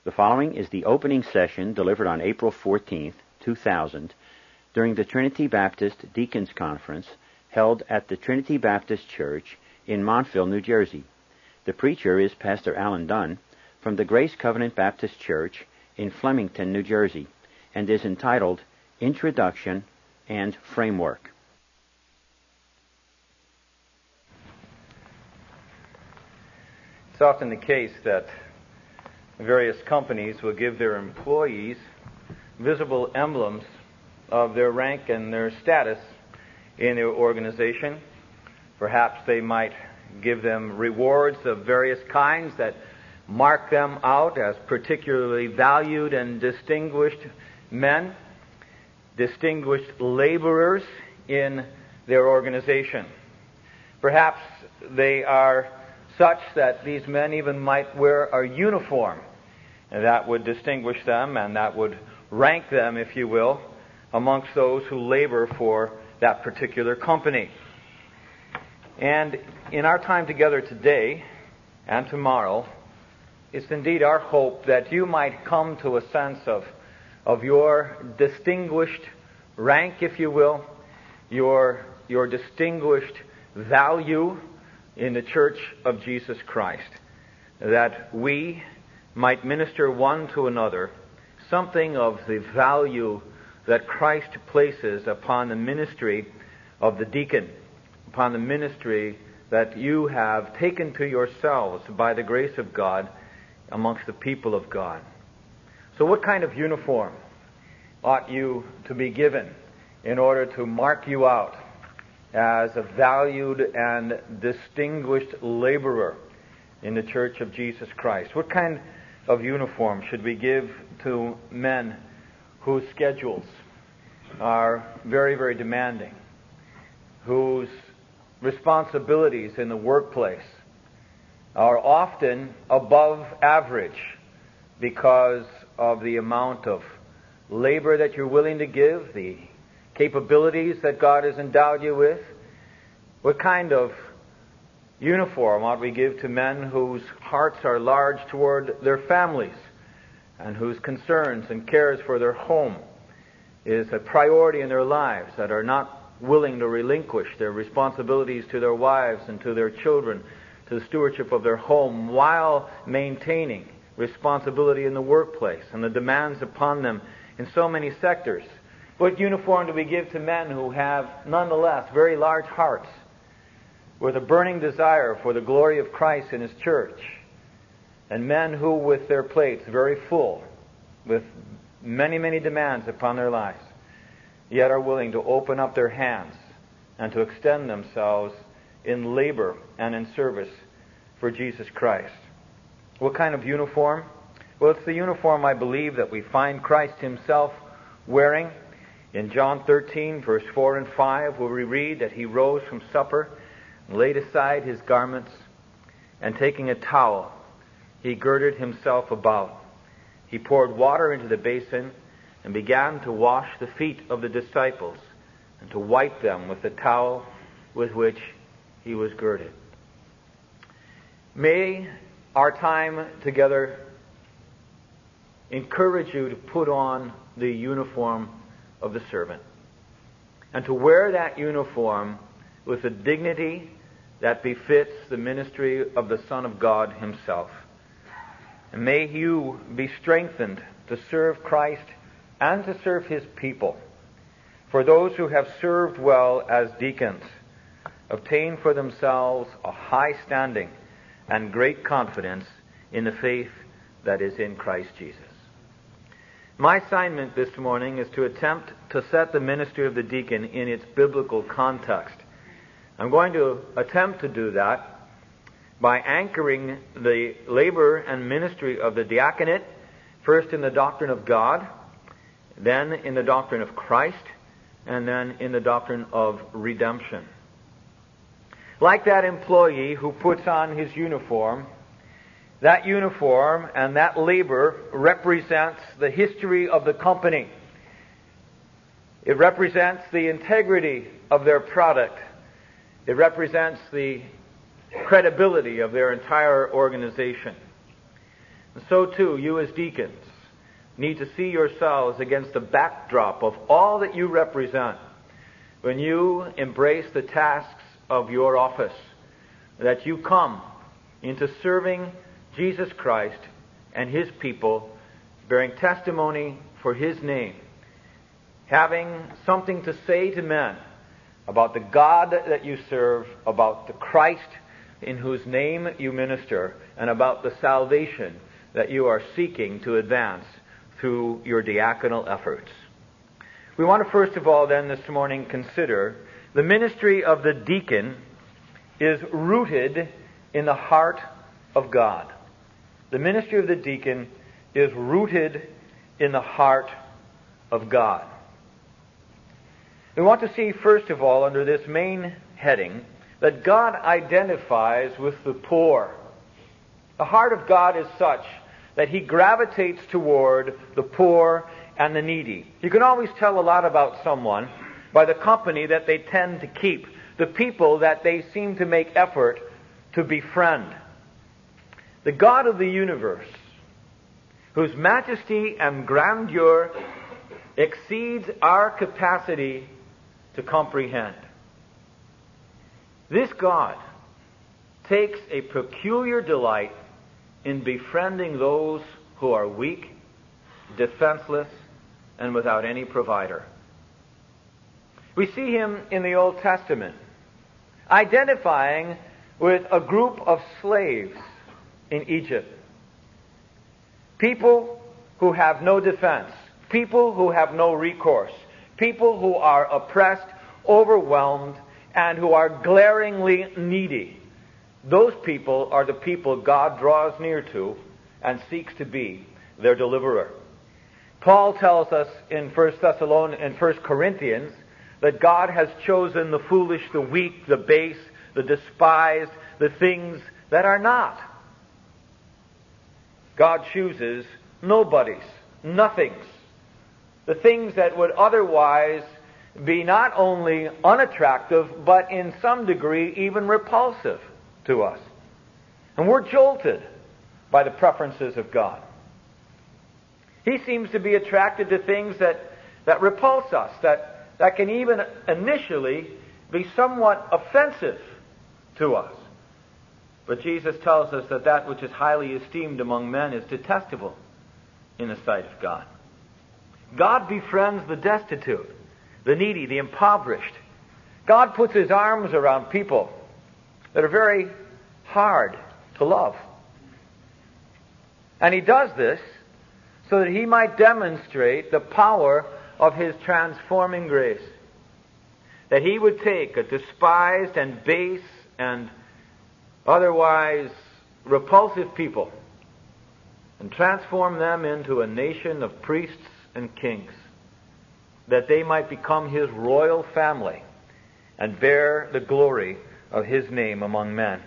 The following is the opening session delivered on April 14, 2000, during the Trinity Baptist Deacons Conference held at the Trinity Baptist Church in Montville, New Jersey. The preacher is Pastor Alan Dunn from the Grace Covenant Baptist Church in Flemington, New Jersey, and is entitled Introduction and Framework. It's often the case that various companies will give their employees visible emblems of their rank and their status in their organization. Perhaps they might give them rewards of various kinds that mark them out as particularly valued and distinguished men, distinguished laborers in their organization. Perhaps they are such that these men even might wear a uniform that would distinguish them and that would rank them, if you will, amongst those who labor for that particular company. And in our time together today and tomorrow, it's indeed our hope that you might come to a sense of your distinguished rank, if you will, your distinguished value in the Church of Jesus Christ, that we might minister one to another something of the value that Christ places upon the ministry of the deacon, upon the ministry that you have taken to yourselves by the grace of God amongst the people of God. So what kind of uniform ought you to be given in order to mark you out as a valued and distinguished laborer in the Church of Jesus Christ? What kind of uniform should we give to men whose schedules are very, very demanding, whose responsibilities in the workplace are often above average because of the amount of labor that you're willing to give, the capabilities that God has endowed you with? What kind of uniform ought we give to men whose hearts are large toward their families and whose concerns and cares for their home is a priority in their lives, that are not willing to relinquish their responsibilities to their wives and to their children, to the stewardship of their home, while maintaining responsibility in the workplace and the demands upon them in so many sectors? What uniform do we give to men who have, nonetheless, very large hearts with a burning desire for the glory of Christ in His church, and men who, with their plates very full, with many, many demands upon their lives, yet are willing to open up their hands and to extend themselves in labor and in service for Jesus Christ? What kind of uniform? Well, it's the uniform, I believe, that we find Christ Himself wearing. In John 13, verse 4 and 5, where we read that He rose from supper and laid aside His garments, and taking a towel, He girded Himself about. He poured water into the basin and began to wash the feet of the disciples and to wipe them with the towel with which He was girded. May our time together encourage you to put on the uniform of the servant, and to wear that uniform with the dignity that befits the ministry of the Son of God Himself. And may you be strengthened to serve Christ and to serve His people. For those who have served well as deacons obtain for themselves a high standing and great confidence in the faith that is in Christ Jesus. My assignment this morning is to attempt to set the ministry of the deacon in its biblical context. I'm going to attempt to do that by anchoring the labor and ministry of the diaconate, first in the doctrine of God, then in the doctrine of Christ, and then in the doctrine of redemption. Like that employee who puts on his uniform, that uniform and that labor represents the history of the company. It represents the integrity of their product. It represents the credibility of their entire organization. And so too, you as deacons need to see yourselves against the backdrop of all that you represent when you embrace the tasks of your office, that you come into serving Jesus Christ and His people, bearing testimony for His name, having something to say to men about the God that you serve, about the Christ in whose name you minister, and about the salvation that you are seeking to advance through your diaconal efforts. We want to first of all then this morning consider the ministry of the deacon is rooted in the heart of God. The ministry of the deacon is rooted in the heart of God. We want to see first of all under this main heading that God identifies with the poor. The heart of God is such that He gravitates toward the poor and the needy. You can always tell a lot about someone by the company that they tend to keep, the people that they seem to make effort to befriend. The God of the universe, whose majesty and grandeur exceeds our capacity to comprehend. This God takes a peculiar delight in befriending those who are weak, defenseless, and without any provider. We see Him in the Old Testament identifying with a group of slaves in Egypt. People who have no defense, people who have no recourse, people who are oppressed, overwhelmed, and who are glaringly needy. Those people are the people God draws near to and seeks to be their deliverer. Paul tells us in 1 Corinthians that God has chosen the foolish, the weak, the base, the despised, the things that are not. God chooses nobodies, nothings, the things that would otherwise be not only unattractive, but in some degree even repulsive to us. And we're jolted by the preferences of God. He seems to be attracted to things that repulse us, that can even initially be somewhat offensive to us. But Jesus tells us that that which is highly esteemed among men is detestable in the sight of God. God befriends the destitute, the needy, the impoverished. God puts His arms around people that are very hard to love. And He does this so that He might demonstrate the power of His transforming grace. That He would take a despised and base and otherwise repulsive people and transform them into a nation of priests and kings, that they might become His royal family and bear the glory of His name among men.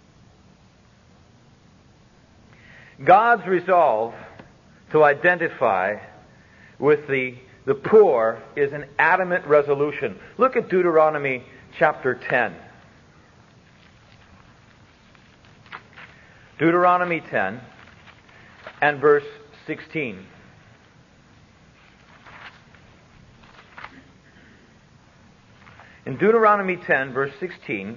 God's resolve to identify with the poor is an adamant resolution. Look at Deuteronomy chapter 10. Deuteronomy 10 and verse 16. In Deuteronomy 10, verse 16,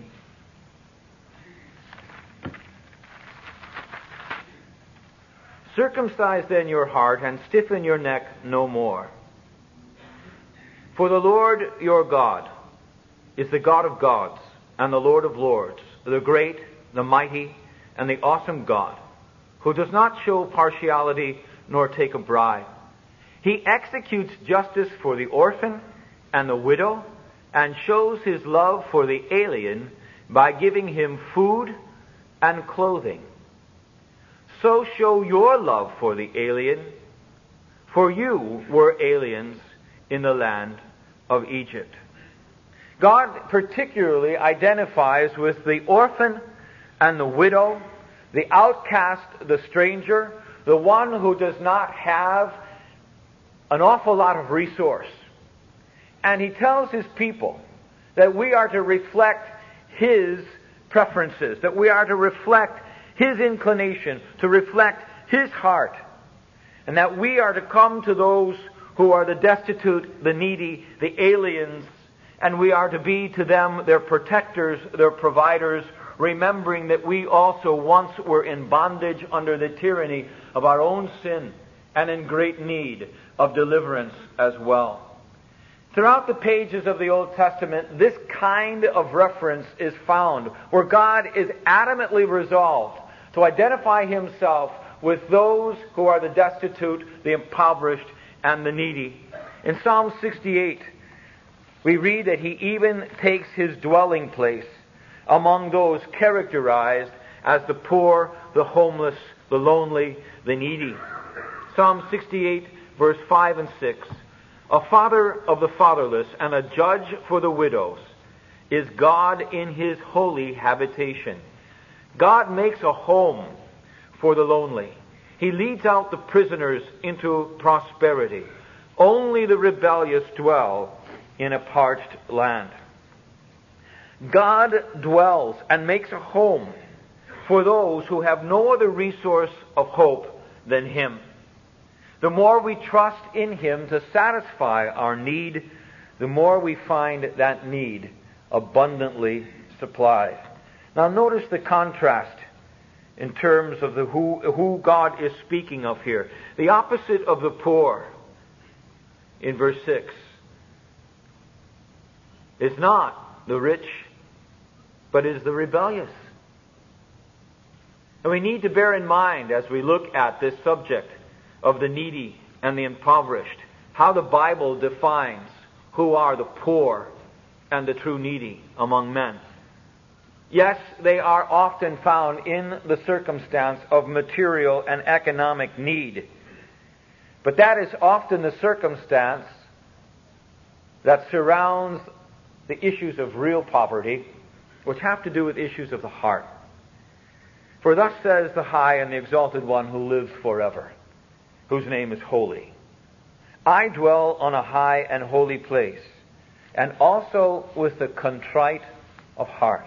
circumcise then your heart and stiffen your neck no more. For the Lord your God is the God of gods and the Lord of lords, the great, the mighty, and the awesome God, who does not show partiality nor take a bribe. He executes justice for the orphan and the widow, and shows His love for the alien by giving him food and clothing. So show your love for the alien, for you were aliens in the land of Egypt. God particularly identifies with the orphan and the widow, the outcast, the stranger, the one who does not have an awful lot of resource. And He tells His people that we are to reflect His preferences, that we are to reflect His inclination, to reflect His heart, and that we are to come to those who are the destitute, the needy, the aliens, and we are to be to them their protectors, their providers, remembering that we also once were in bondage under the tyranny of our own sin and in great need of deliverance as well. Throughout the pages of the Old Testament, this kind of reference is found, where God is adamantly resolved to identify Himself with those who are the destitute, the impoverished, and the needy. In Psalm 68, we read that He even takes His dwelling place among those characterized as the poor, the homeless, the lonely, the needy. Psalm 68, verse 5 and 6. A father of the fatherless and a judge for the widows is God in His holy habitation. God makes a home for the lonely. He leads out the prisoners into prosperity. Only the rebellious dwell in a parched land. God dwells and makes a home for those who have no other resource of hope than Him. The more we trust in Him to satisfy our need, the more we find that need abundantly supplied. Now notice the contrast in terms of who God is speaking of here. The opposite of the poor in verse 6 is not the rich, but is the rebellious. And we need to bear in mind as we look at this subject of the needy and the impoverished, how the Bible defines who are the poor and the true needy among men. Yes, they are often found in the circumstance of material and economic need. But that is often the circumstance that surrounds the issues of real poverty, which have to do with issues of the heart. For thus says the high and the exalted one who lives forever, whose name is holy. I dwell on a high and holy place, and also with the contrite of heart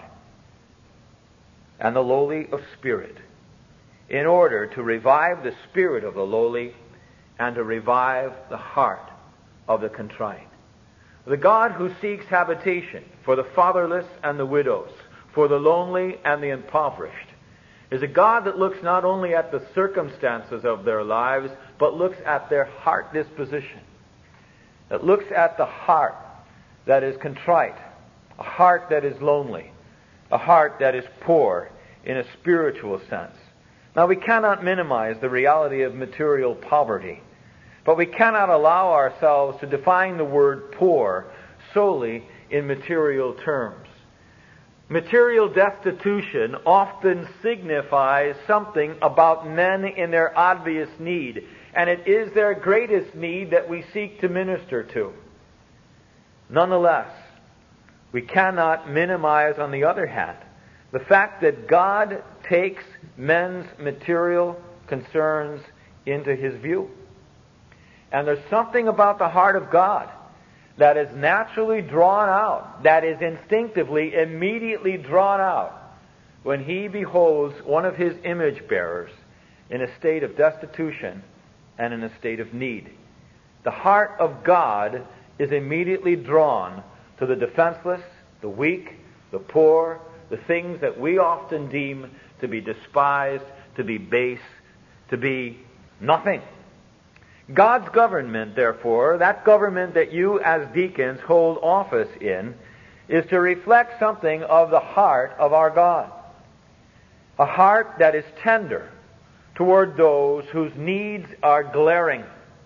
and the lowly of spirit, in order to revive the spirit of the lowly and to revive the heart of the contrite. The God who seeks habitation for the fatherless and the widows, for the lonely and the impoverished, is a God that looks not only at the circumstances of their lives, but looks at their heart disposition. That looks at the heart that is contrite, a heart that is lonely, a heart that is poor in a spiritual sense. Now, we cannot minimize the reality of material poverty, but we cannot allow ourselves to define the word poor solely in material terms. Material destitution often signifies something about men in their obvious need, and it is their greatest need that we seek to minister to. Nonetheless, we cannot minimize, on the other hand, the fact that God takes men's material concerns into His view. And there's something about the heart of God that is naturally drawn out, that is instinctively, immediately drawn out when He beholds one of His image bearers in a state of destitution and in a state of need. The heart of God is immediately drawn to the defenseless, the weak, the poor, the things that we often deem to be despised, to be base, to be nothing. God's government, therefore, that government that you as deacons hold office in, is to reflect something of the heart of our God. A heart that is tender toward those whose needs are glaring.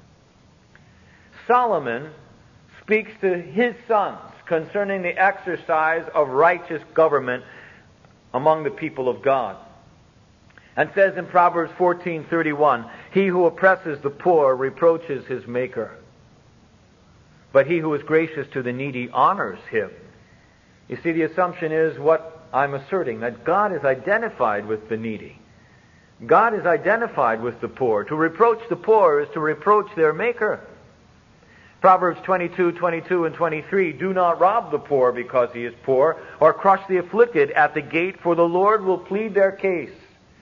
Solomon speaks to his sons concerning the exercise of righteous government among the people of God, and says in Proverbs 14:31, he who oppresses the poor reproaches his maker, but he who is gracious to the needy honors him. You see, the assumption is what I'm asserting, that God is identified with the needy. God is identified with the poor. To reproach the poor is to reproach their maker. Proverbs 22:22 and 23, do not rob the poor because he is poor, or crush the afflicted at the gate, for the Lord will plead their case,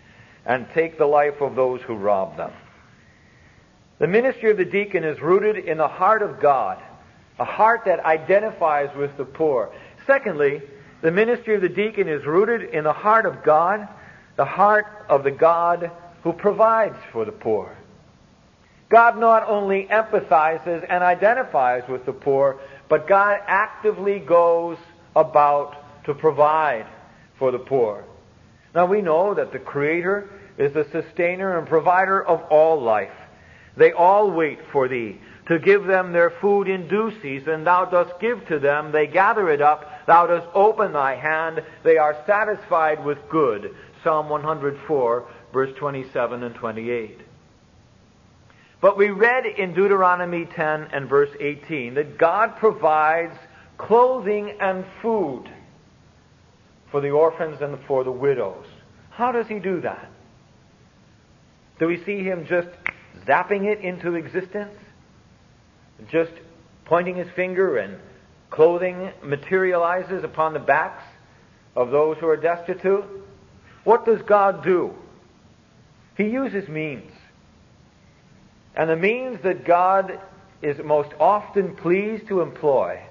and take the life of those who rob them. The ministry of the deacon is rooted in the heart of God, a heart that identifies with the poor. Secondly, the ministry of the deacon is rooted in the heart of God, the heart of the God who provides for the poor. God not only empathizes and identifies with the poor, but God actively goes about to provide for the poor. Now we know that the Creator is the sustainer and provider of all life. They all wait for Thee to give them their food in due season. Thou dost give to them, they gather it up. Thou dost open Thy hand, they are satisfied with good. Psalm 104, verse 27 and 28. But we read in Deuteronomy 10 and verse 18 that God provides clothing and food for the orphans and for the widows. How does He do that? Do we see Him just zapping it into existence? Just pointing His finger and clothing materializes upon the backs of those who are destitute? What does God do? He uses means. And the means that God is most often pleased to employ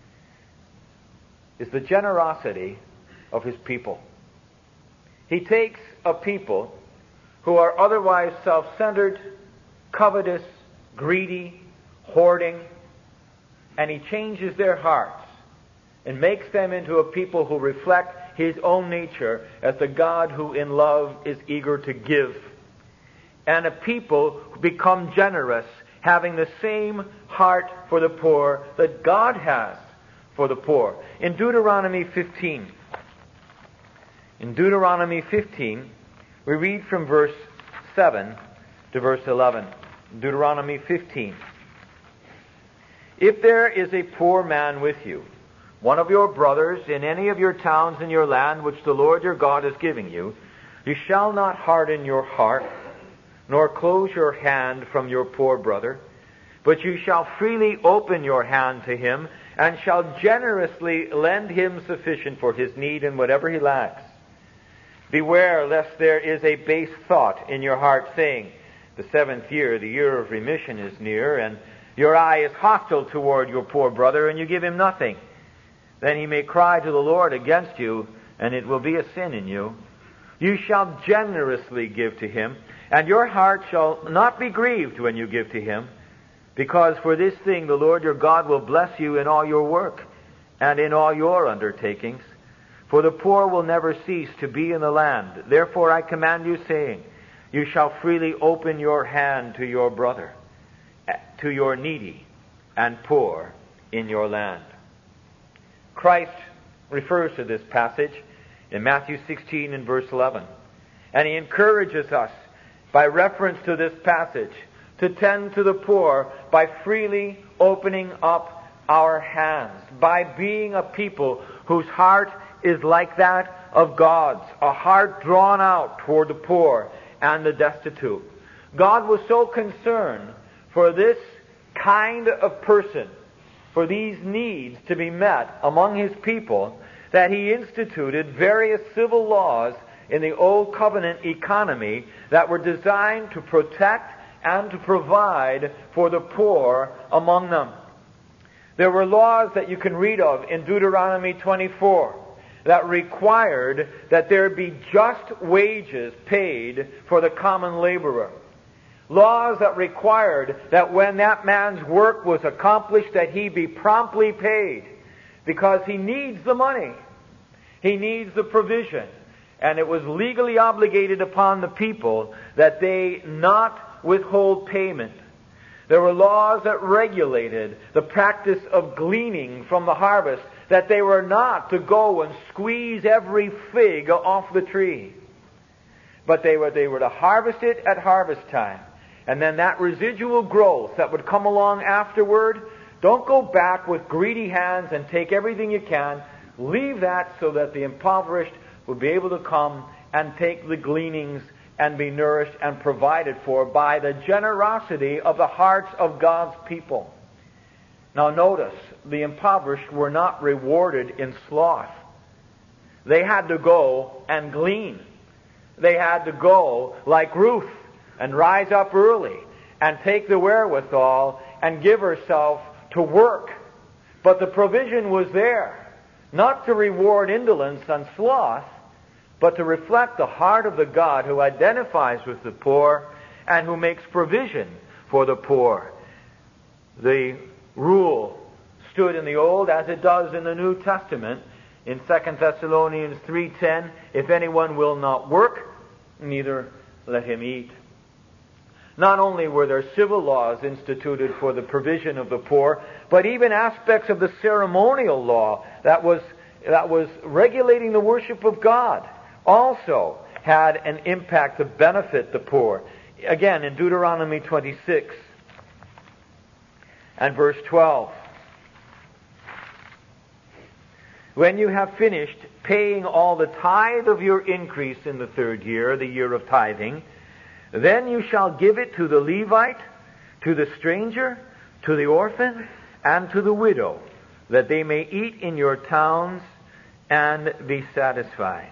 is the generosity of His people. He takes a people who are otherwise self-centered, covetous, greedy, hoarding, and He changes their hearts and makes them into a people who reflect His own nature as the God who in love is eager to give. And a people who become generous, having the same heart for the poor that God has for the poor. In Deuteronomy 15, we read from verse 7 to verse 11. Deuteronomy 15. If there is a poor man with you, one of your brothers, in any of your towns in your land which the Lord your God is giving you, you shall not harden your heart, nor close your hand from your poor brother, but you shall freely open your hand to him, and shall generously lend him sufficient for his need and whatever he lacks. Beware lest there is a base thought in your heart, saying, the 7th year, the year of remission, is near, and your eye is hostile toward your poor brother, and you give him nothing. Then he may cry to the Lord against you, and it will be a sin in you. You shall generously give to him, and your heart shall not be grieved when you give to him, because for this thing the Lord your God will bless you in all your work and in all your undertakings. For the poor will never cease to be in the land. Therefore I command you, saying, you shall freely open your hand to your brother, to your needy and poor in your land. Christ refers to this passage in Matthew 16 and verse 11. And He encourages us by reference to this passage to tend to the poor by freely opening up our hands, by being a people whose heart is like that of God's, a heart drawn out toward the poor and the destitute. God was so concerned for this kind of person, for these needs to be met among His people, that He instituted various civil laws in the Old Covenant economy that were designed to protect and to provide for the poor among them. There were laws that you can read of in Deuteronomy 24 that required that there be just wages paid for the common laborer. Laws that required that when that man's work was accomplished that he be promptly paid, because he needs the money. He needs the provision. And it was legally obligated upon the people that they not withhold payment. There were laws that regulated the practice of gleaning from the harvest, that they were not to go and squeeze every fig off the tree. But they were to harvest it at harvest time. And then that residual growth that would come along afterward, don't go back with greedy hands and take everything you can. Leave that so that the impoverished will be able to come and take the gleanings and be nourished and provided for by the generosity of the hearts of God's people. Now notice, the impoverished were not rewarded in sloth. They had to go and glean. they had to go like Ruth and rise up early and take the wherewithal and give herself to work. But the provision was there, not to reward indolence and sloth, but to reflect the heart of the God who identifies with the poor and who makes provision for the poor. The rule stood in the Old as it does in the New Testament. In 2 Thessalonians 3:10, if anyone will not work, neither let him eat. Not only were there civil laws instituted for the provision of the poor, but even aspects of the ceremonial law that was regulating the worship of God also had an impact to benefit the poor. Again, in Deuteronomy 26 and verse 12. When you have finished paying all the tithe of your increase in the third year, the year of tithing, then you shall give it to the Levite, to the stranger, to the orphan, and to the widow, that they may eat in your towns and be satisfied.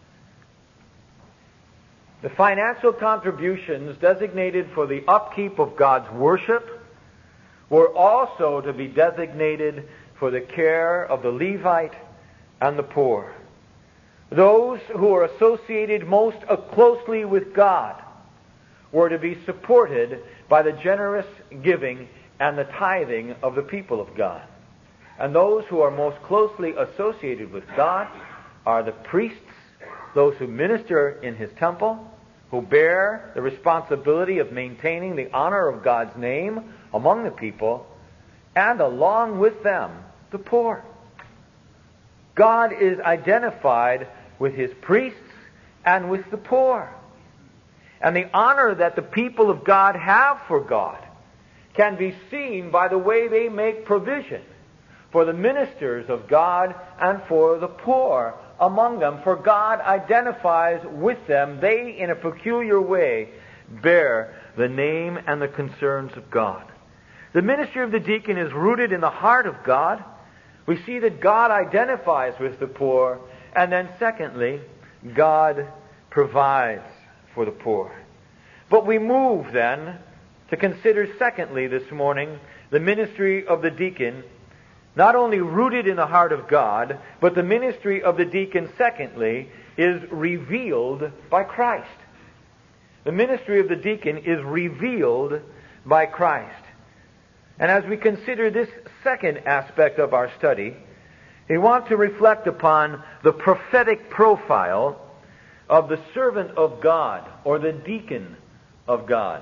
The financial contributions designated for the upkeep of God's worship were also to be designated for the care of the Levite and the poor. Those who are associated most closely with God were to be supported by the generous giving and the tithing of the people of God. And those who are most closely associated with God are the priests, those who minister in His temple, who bear the responsibility of maintaining the honor of God's name among the people, and along with them, the poor. God is identified with His priests and with the poor. And the honor that the people of God have for God can be seen by the way they make provision for the ministers of God and for the poor among them. For God identifies with them. They, in a peculiar way, bear the name and the concerns of God. The ministry of the deacon is rooted in the heart of God. We see that God identifies with the poor. And then secondly, God provides for the poor. But we move then to consider secondly this morning the ministry of the deacon, not only rooted in the heart of God, but the ministry of the deacon, secondly, is revealed by Christ. The ministry of the deacon is revealed by Christ. And as we consider this second aspect of our study, we want to reflect upon the prophetic profile of the servant of God, or the deacon of God.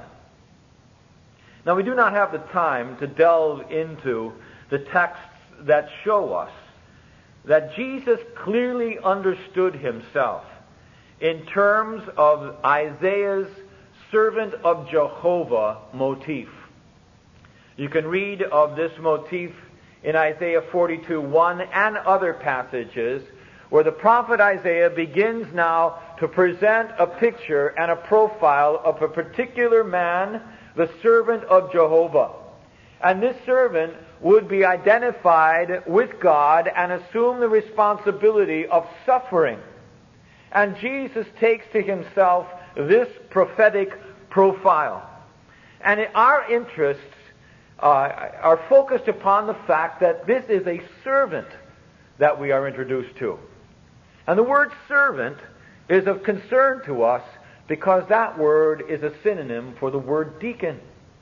Now, we do not have the time to delve into the texts that show us that Jesus clearly understood Himself in terms of Isaiah's servant of Jehovah motif. You can read of this motif in Isaiah 42:1 and other passages where the prophet Isaiah begins now to present a picture and a profile of a particular man, the servant of Jehovah. And this servant would be identified with God and assume the responsibility of suffering. And Jesus takes to Himself this prophetic profile. And our interests are focused upon the fact that this is a servant that we are introduced to. And the word servant is of concern to us because that word is a synonym for the word deacon.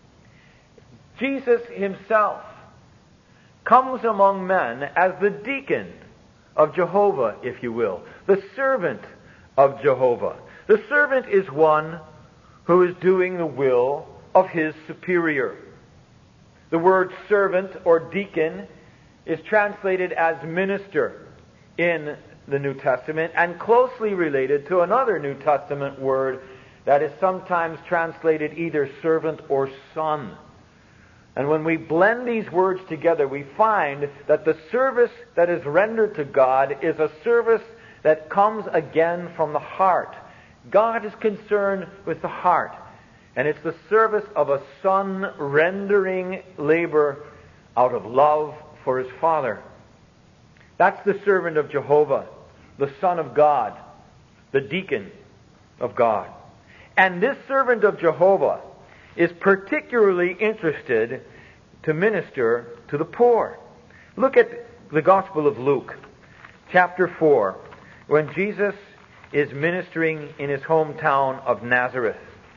Jesus Himself comes among men as the deacon of Jehovah, if you will, the servant of Jehovah. The servant is one who is doing the will of his superior. The word servant or deacon is translated as minister in the New Testament and closely related to another New Testament word that is sometimes translated either servant or son. And when we blend these words together, we find that the service that is rendered to God is a service that comes again from the heart. God is concerned with the heart. And it's the service of a son rendering labor out of love for his father. That's the servant of Jehovah, the Son of God, the deacon. of God. And this servant of Jehovah is particularly interested to minister to the poor. Look at the Gospel of Luke, chapter 4, when Jesus is ministering in his hometown of Nazareth.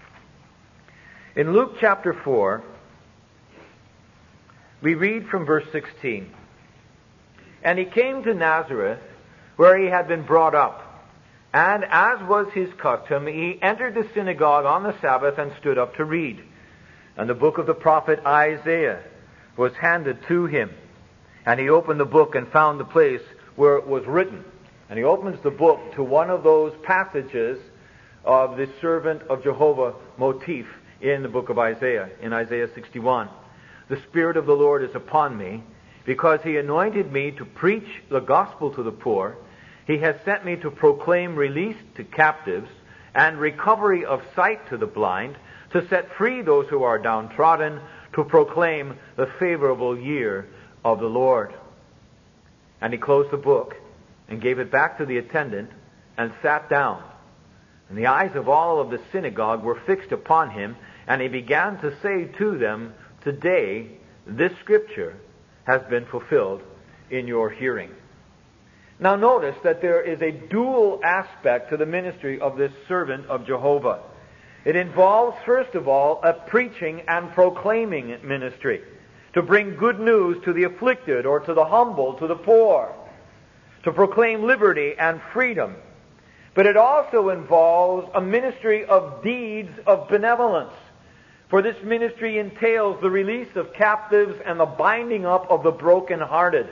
In Luke chapter 4, we read from verse 16. And he came to Nazareth, where he had been brought up. And as was his custom, he entered the synagogue on the Sabbath and stood up to read. And the book of the prophet Isaiah was handed to him. And he opened the book and found the place where it was written. And he opens the book to one of those passages of the servant of Jehovah motif in the book of Isaiah, in Isaiah 61. The Spirit of the Lord is upon me, because he anointed me to preach the gospel to the poor. He has sent me to proclaim release to captives and recovery of sight to the blind, to set free those who are downtrodden, to proclaim the favorable year of the Lord. And he closed the book and gave it back to the attendant and sat down. And the eyes of all of the synagogue were fixed upon him, and he began to say to them, "Today this scripture has been fulfilled in your hearing." Now notice that there is a dual aspect to the ministry of this servant of Jehovah. It involves, first of all, a preaching and proclaiming ministry, to bring good news to the afflicted or to the humble, to the poor, to proclaim liberty and freedom. But it also involves a ministry of deeds of benevolence. For this ministry entails the release of captives and the binding up of the brokenhearted.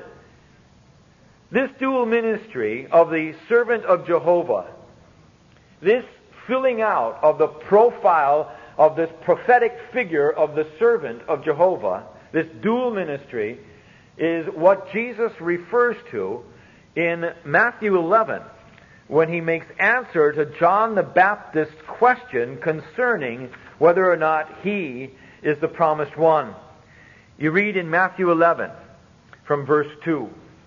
This dual ministry of the servant of Jehovah, this filling out of the profile of this prophetic figure of the servant of Jehovah, this dual ministry, is what Jesus refers to in Matthew 11, when he makes answer to John the Baptist's question concerning whether or not he is the promised one. You read in Matthew 11, from verse 2.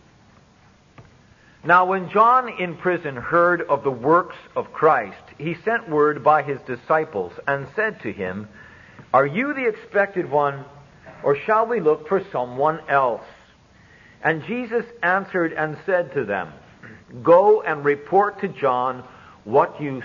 Now when John in prison heard of the works of Christ, he sent word by his disciples and said to him, "Are you the expected one, or shall we look for someone else?" And Jesus answered and said to them, "Go and report to John what you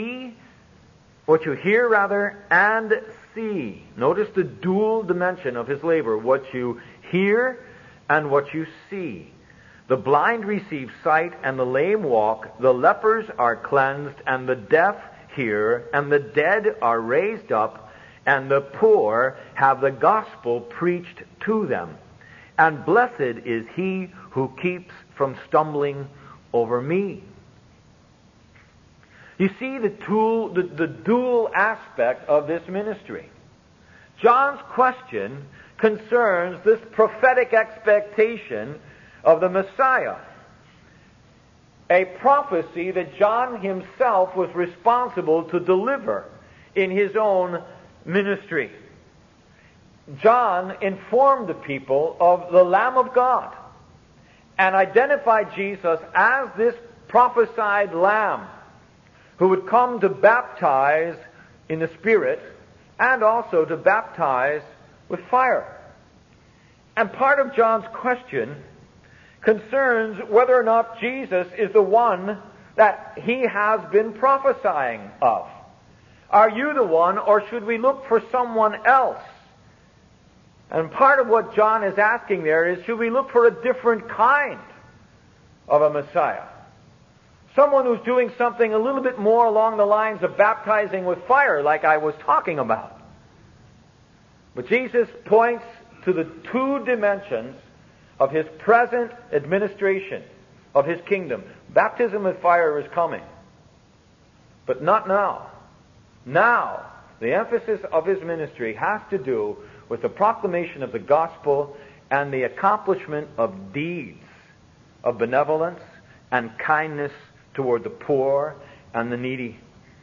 hear, and see." Notice the dual dimension of his labor, what you hear and what you see. "The blind receive sight, and the lame walk. The lepers are cleansed, and the deaf hear, and the dead are raised up, and the poor have the gospel preached to them. And blessed is he who keeps from stumbling over me." You see the dual aspect of this ministry. John's question concerns this prophetic expectation of the Messiah, a prophecy that John himself was responsible to deliver in his own ministry. John informed the people of the Lamb of God and identified Jesus as this prophesied Lamb who would come to baptize in the Spirit and also to baptize with fire. And part of John's question concerns whether or not Jesus is the one that he has been prophesying of. Are you the one, or should we look for someone else? And part of what John is asking there is, should we look for a different kind of a Messiah? Someone who's doing something a little bit more along the lines of baptizing with fire, like I was talking about. But Jesus points to the two dimensions of his present administration of his kingdom. Baptism with fire is coming, but not now. Now, the emphasis of his ministry has to do with the proclamation of the gospel and the accomplishment of deeds of benevolence and kindness toward the poor and the needy.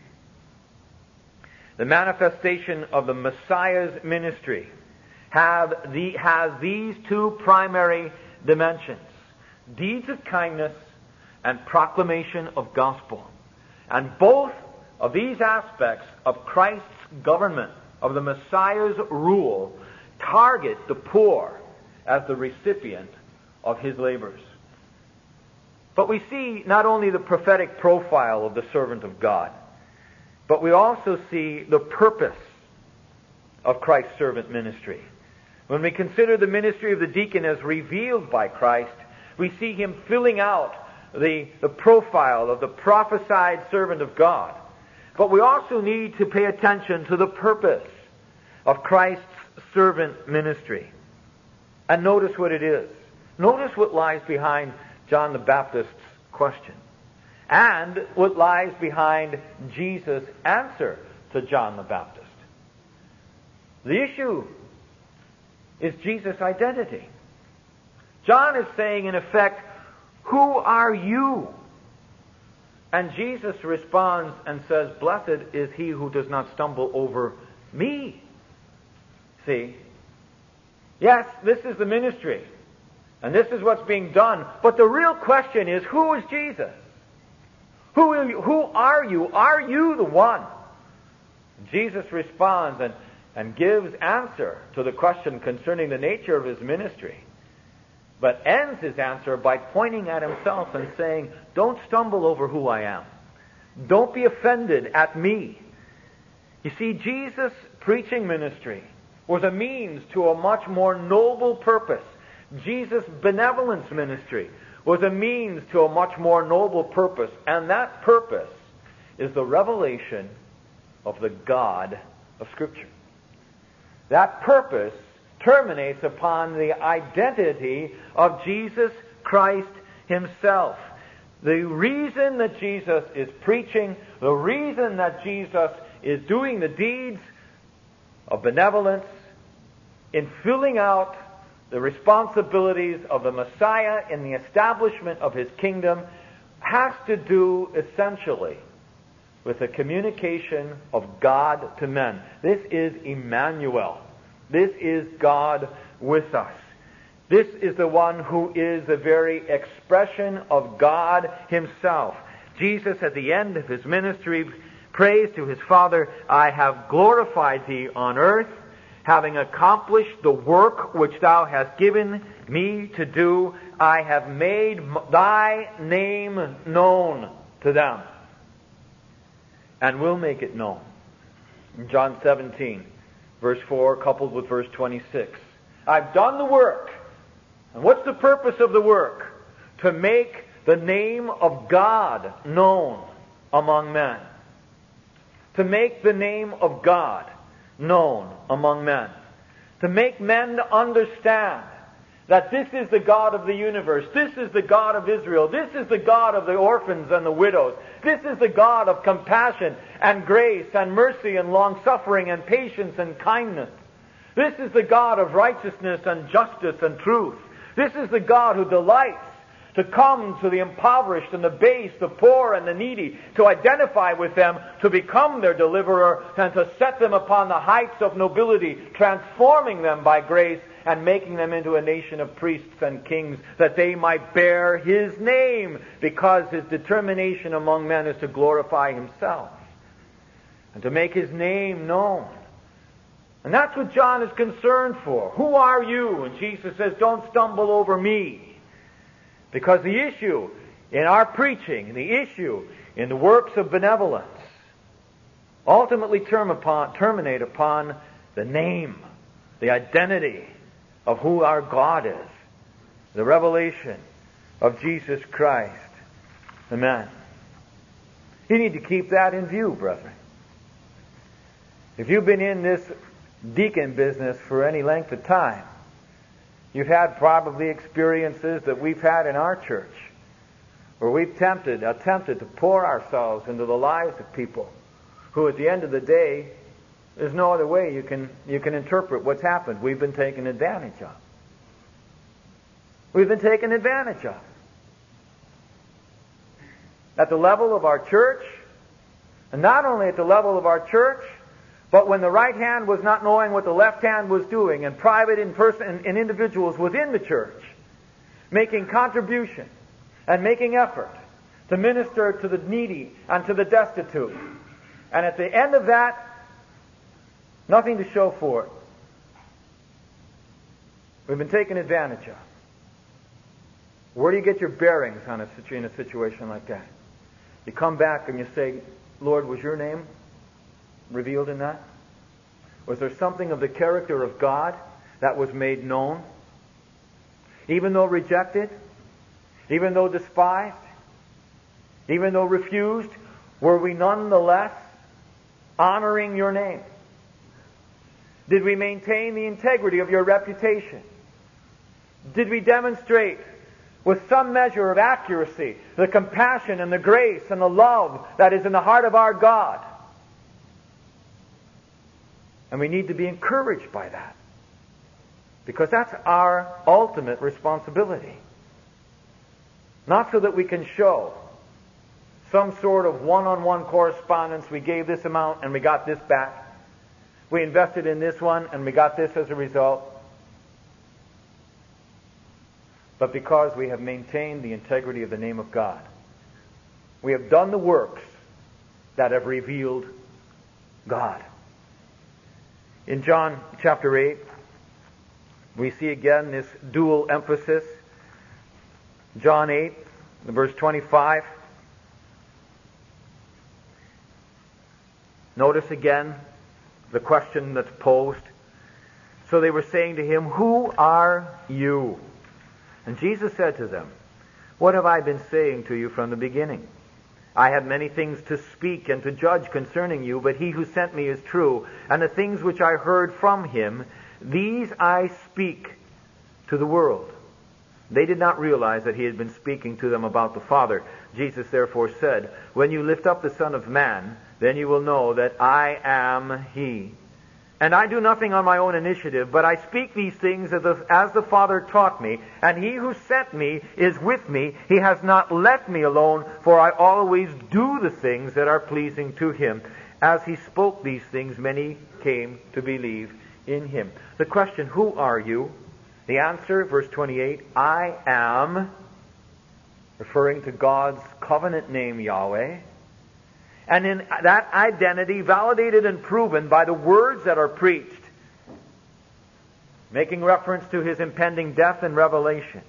The manifestation of the Messiah's ministry has these two primary dimensions: deeds of kindness and proclamation of gospel. And both of these aspects of Christ's government, of the Messiah's rule, target the poor as the recipient of his labors. But we see not only the prophetic profile of the servant of God, but we also see the purpose of Christ's servant ministry. When we consider the ministry of the deacon as revealed by Christ, we see him filling out the profile of the prophesied servant of God. But we also need to pay attention to the purpose of Christ's servant ministry. And notice what it is. Notice what lies behind John the Baptist's question, and what lies behind Jesus' answer to John the Baptist. The issue is Jesus' identity. John is saying, in effect, "Who are you?" And Jesus responds and says, "Blessed is he who does not stumble over me." See? Yes, this is the ministry. And this is what's being done. But the real question is, who is Jesus? Who are you? Are you the one? Jesus responds and gives answer to the question concerning the nature of his ministry, but ends his answer by pointing at himself and saying, "Don't stumble over who I am. Don't be offended at me." You see, Jesus' preaching ministry was a means to a much more noble purpose. Jesus' benevolence ministry was a means to a much more noble purpose, and that purpose is the revelation of the God of Scripture. That purpose terminates upon the identity of Jesus Christ himself. The reason that Jesus is preaching, the reason that Jesus is doing the deeds of benevolence in filling out the responsibilities of the Messiah in the establishment of his kingdom, has to do essentially with the communication of God to men. This is Emmanuel. This is God with us. This is the one who is the very expression of God himself. Jesus, at the end of his ministry, prays to his Father, "I have glorified thee on earth, having accomplished the work which thou hast given me to do. I have made thy name known to them, and will make it known." In John 17, verse 4, coupled with verse 26. I've done the work. And what's the purpose of the work? To make the name of God known among men. To make the name of God known among men. To make men understand that this is the God of the universe. This is the God of Israel. This is the God of the orphans and the widows. This is the God of compassion and grace and mercy and long-suffering and patience and kindness. This is the God of righteousness and justice and truth. This is the God who delights to come to the impoverished and the base, the poor and the needy, to identify with them, to become their deliverer, and to set them upon the heights of nobility, transforming them by grace and making them into a nation of priests and kings, that they might bear his name, because his determination among men is to glorify himself and to make his name known. And that's what John is concerned for. Who are you? And Jesus says, "Don't stumble over me." Because the issue in our preaching, the issue in the works of benevolence, ultimately terminate upon the name, the identity of who our God is, the revelation of Jesus Christ. Amen. You need to keep that in view, brethren. If you've been in this deacon business for any length of time, you've had probably experiences that we've had in our church, where we've attempted to pour ourselves into the lives of people who, at the end of the day, there's no other way you can interpret what's happened. We've been taken advantage of. We've been taken advantage of. At the level of our church, and not only at the level of our church, but when the right hand was not knowing what the left hand was doing, and private and individuals within the church making contribution and making effort to minister to the needy and to the destitute, And at the end of that, nothing to show for it. We've been taken advantage of. Where do you get your bearings in a situation like that? You come back and you say, Lord, was your name revealed in that? Was there something of the character of God that was made known? Even though rejected, even though despised, even though refused, were we nonetheless honoring your name? Did we maintain the integrity of your reputation? Did we demonstrate with some measure of accuracy the compassion and the grace and the love that is in the heart of our God? And we need to be encouraged by that, because that's our ultimate responsibility. Not so that we can show some sort of one-on-one correspondence. We gave this amount and we got this back. We invested in this one and we got this as a result. But because we have maintained the integrity of the name of God. We have done the works that have revealed God. In John chapter 8, we see again this dual emphasis. John 8, verse 25. Notice again the question that's posed. So they were saying to him, "Who are you?" And Jesus said to them, "What have I been saying to you from the beginning? I had many things to speak and to judge concerning you, but he who sent me is true, and the things which I heard from him, these I speak to the world." They did not realize that he had been speaking to them about the Father. Jesus therefore said, "When you lift up the Son of Man, then you will know that I am he. And I do nothing on my own initiative, but I speak these things as the Father taught me, and he who sent me is with me. He has not left me alone, for I always do the things that are pleasing to him." As he spoke these things, many came to believe in him. The question, who are you? The answer, verse 28, I am, referring to God's covenant name, Yahweh. And in that identity, validated and proven by the words that are preached, making reference to his impending death and resurrection,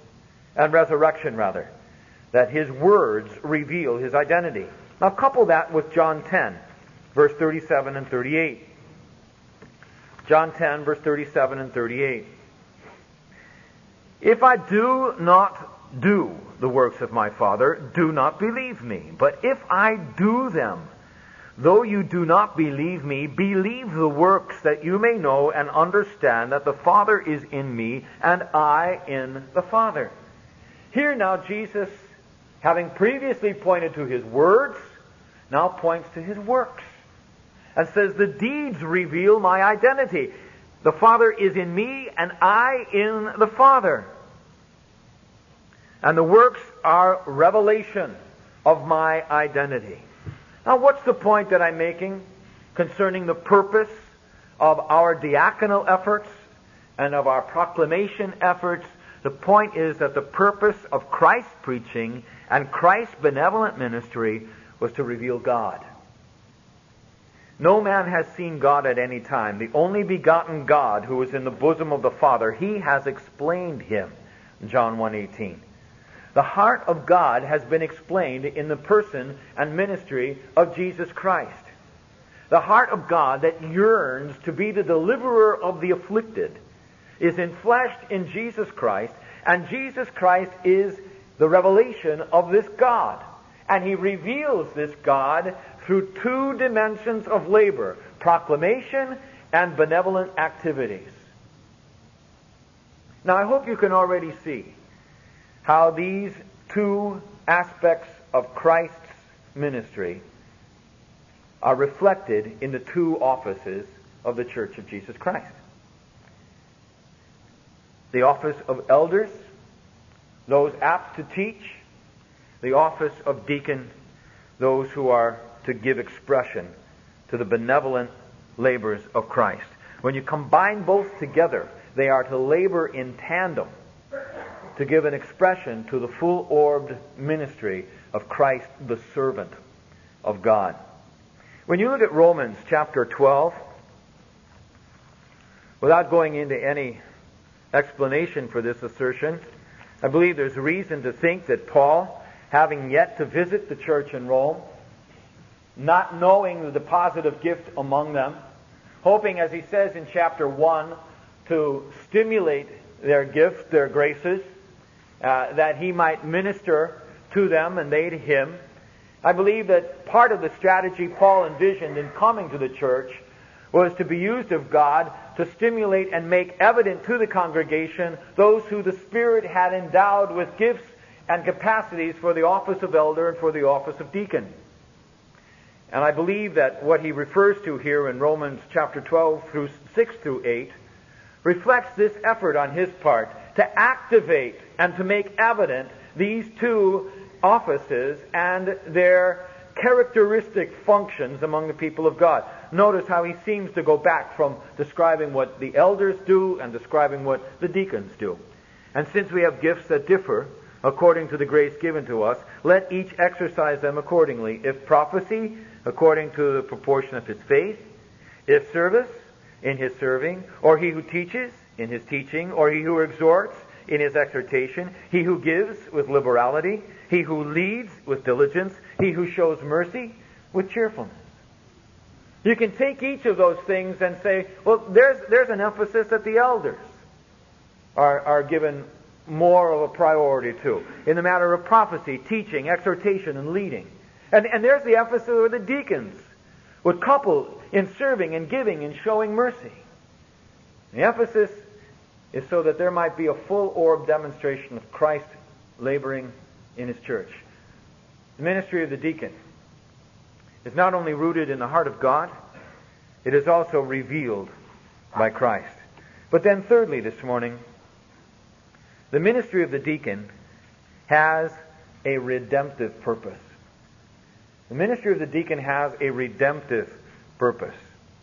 that his words reveal his identity. Now couple that with John 10, verse 37 and 38. John 10, verse 37 and 38. "If I do not do the works of my Father, do not believe me. But if I do them, though you do not believe me, believe the works, that you may know and understand that the Father is in me and I in the Father." Here now Jesus, having previously pointed to his words, now points to his works and says, the deeds reveal my identity. The Father is in me and I in the Father. And the works are revelation of my identity. Now, what's the point that I'm making concerning the purpose of our diaconal efforts and of our proclamation efforts? The point is that the purpose of Christ's preaching and Christ's benevolent ministry was to reveal God. No man has seen God at any time. The only begotten God who is in the bosom of the Father, he has explained him. John 1:18. The heart of God has been explained in the person and ministry of Jesus Christ. The heart of God that yearns to be the deliverer of the afflicted is enfleshed in Jesus Christ, and Jesus Christ is the revelation of this God. And he reveals this God through two dimensions of labor, proclamation and benevolent activities. Now, I hope you can already see how these two aspects of Christ's ministry are reflected in the two offices of the Church of Jesus Christ. The office of elders, those apt to teach; the office of deacon, those who are to give expression to the benevolent labors of Christ. When you combine both together, they are to labor in tandem to give an expression to the full-orbed ministry of Christ, the servant of God. When you look at Romans chapter 12, without going into any explanation for this assertion, I believe there's reason to think that Paul, having yet to visit the church in Rome, not knowing the deposit of gift among them, hoping, as he says in chapter 1, to stimulate their gift, their graces, that he might minister to them and they to him. I believe that part of the strategy Paul envisioned in coming to the church was to be used of God to stimulate and make evident to the congregation those who the Spirit had endowed with gifts and capacities for the office of elder and for the office of deacon. And I believe that what he refers to here in Romans chapter 12 through 6 through 8 reflects this effort on his part to activate and to make evident these two offices and their characteristic functions among the people of God. Notice how he seems to go back from describing what the elders do and describing what the deacons do. And since we have gifts that differ according to the grace given to us, let each exercise them accordingly. If prophecy, according to the proportion of his faith; if service, in his serving; or he who teaches, in his teaching; or he who exhorts, in his exhortation; he who gives, with liberality; he who leads, with diligence; he who shows mercy, with cheerfulness. You can take each of those things and say, well, there's an emphasis that the elders are given more of a priority to, in the matter of prophecy, teaching, exhortation, and leading. And there's the emphasis where the deacons would couple in serving and giving and showing mercy. The emphasis is so that there might be a full-orb demonstration of Christ laboring in his church. The ministry of the deacon is not only rooted in the heart of God, it is also revealed by Christ. But then thirdly this morning, the ministry of the deacon has a redemptive purpose. The ministry of the deacon has a redemptive purpose.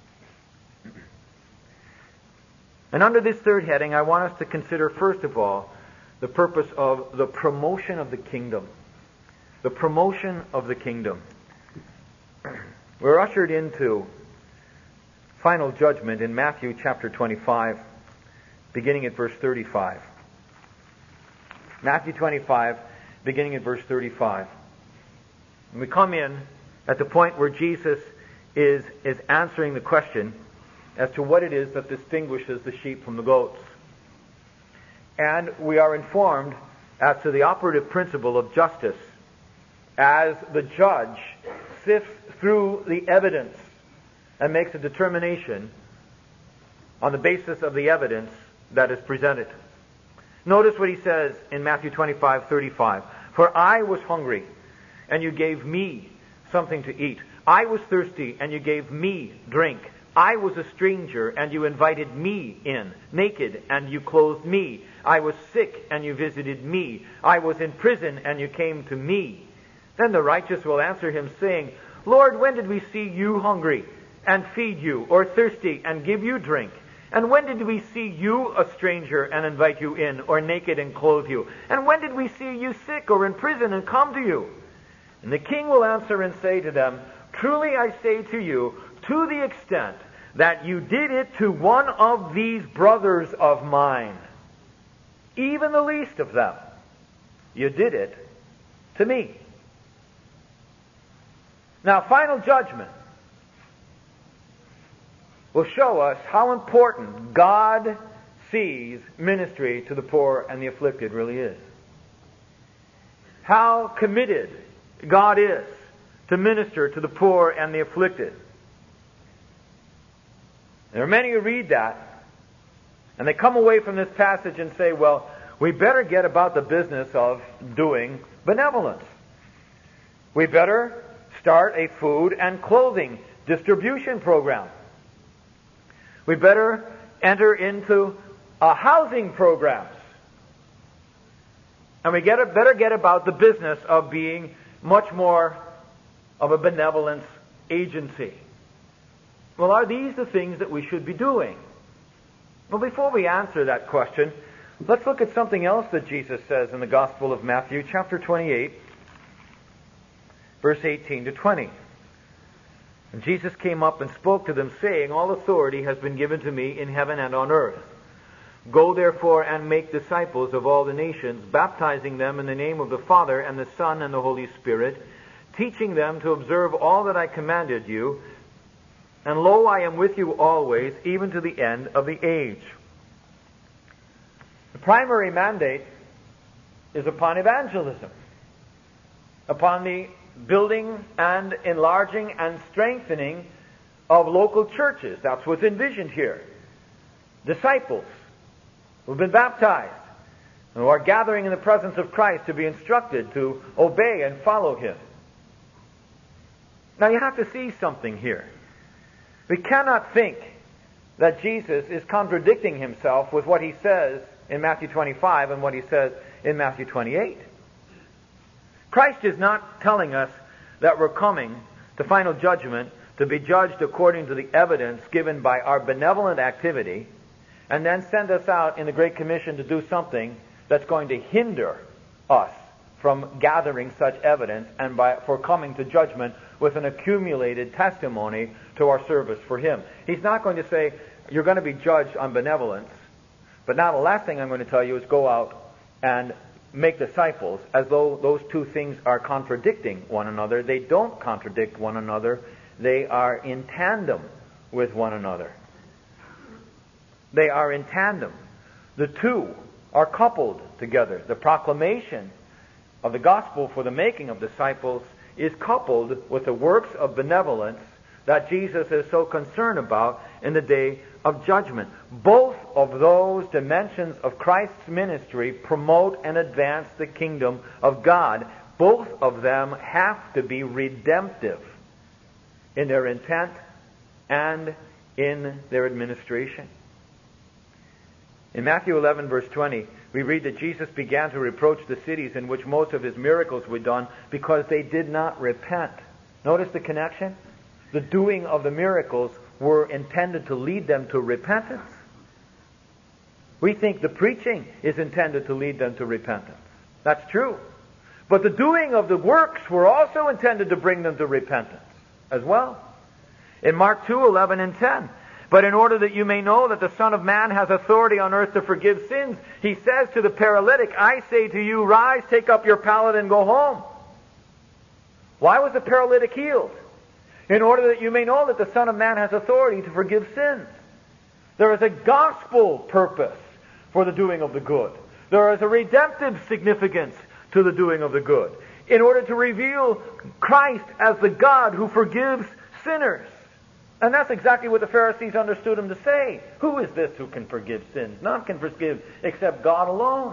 And under this third heading, I want us to consider, first of all, the purpose of the promotion of the kingdom. The promotion of the kingdom. We're ushered into final judgment in Matthew chapter 25, beginning at verse 35. Matthew 25, beginning at verse 35. And we come in at the point where Jesus is answering the question as to what it is that distinguishes the sheep from the goats. And we are informed as to the operative principle of justice as the judge sifts through the evidence and makes a determination on the basis of the evidence that is presented. Notice what he says in Matthew 25:35. For I was hungry, and you gave me something to eat. I was thirsty, and you gave me drink. I was a stranger, and you invited me in. Naked, and you clothed me. I was sick, and you visited me. I was in prison, and you came to me. Then the righteous will answer him, saying, Lord, when did we see you hungry, and feed you, or thirsty, and give you drink? And when did we see you a stranger and invite you in, or naked and clothe you? And when did we see you sick or in prison and come to you? And the king will answer and say to them, Truly I say to you, to the extent that you did it to one of these brothers of mine, even the least of them, you did it to me. Now, final judgment will show us how important God sees ministry to the poor and the afflicted really is. How committed God is to minister to the poor and the afflicted. There are many who read that, and they come away from this passage and say, well, we better get about the business of doing benevolence. We better start a food and clothing distribution program. We better enter into housing programs. And we better get about the business of being much more of a benevolence agency. Well, are these the things that we should be doing? Well, before we answer that question, let's look at something else that Jesus says in the Gospel of Matthew, chapter 28, verse 18 to 20. And Jesus came up and spoke to them, saying, All authority has been given to me in heaven and on earth. Go therefore and make disciples of all the nations, baptizing them in the name of the Father and the Son and the Holy Spirit, teaching them to observe all that I commanded you. And lo, I am with you always, even to the end of the age. The primary mandate is upon evangelism, upon the building and enlarging and strengthening of local churches. That's what's envisioned here. Disciples who've been baptized and who are gathering in the presence of Christ to be instructed to obey and follow Him. Now you have to see something here. We cannot think that Jesus is contradicting Himself with what He says in Matthew 25 and what He says in Matthew 28. Christ is not telling us that we're coming to final judgment to be judged according to the evidence given by our benevolent activity, and then send us out in the Great Commission to do something that's going to hinder us from gathering such evidence and for coming to judgment with an accumulated testimony to our service for Him. He's not going to say, you're going to be judged on benevolence, but now the last thing I'm going to tell you is go out and make disciples, as though those two things are contradicting one another. They don't contradict one another. They are in tandem with one another. They are in tandem. The two are coupled together. The proclamation of the gospel for the making of disciples is coupled with the works of benevolence that Jesus is so concerned about in the day of judgment. Both of those dimensions of Christ's ministry promote and advance the kingdom of God. Both of them have to be redemptive in their intent and in their administration. In Matthew 11, verse 20, we read that Jesus began to reproach the cities in which most of His miracles were done because they did not repent. Notice the connection? The doing of the miracles were intended to lead them to repentance. We think the preaching is intended to lead them to repentance. That's true. But the doing of the works were also intended to bring them to repentance as well. In Mark 2:11 and 10, but in order that you may know that the Son of Man has authority on earth to forgive sins, He says to the paralytic, I say to you, rise, take up your pallet and go home. Why was the paralytic healed? In order that you may know that the Son of Man has authority to forgive sins. There is a gospel purpose for the doing of the good. There is a redemptive significance to the doing of the good, in order to reveal Christ as the God who forgives sinners. And that's exactly what the Pharisees understood Him to say. Who is this who can forgive sins? None can forgive except God alone.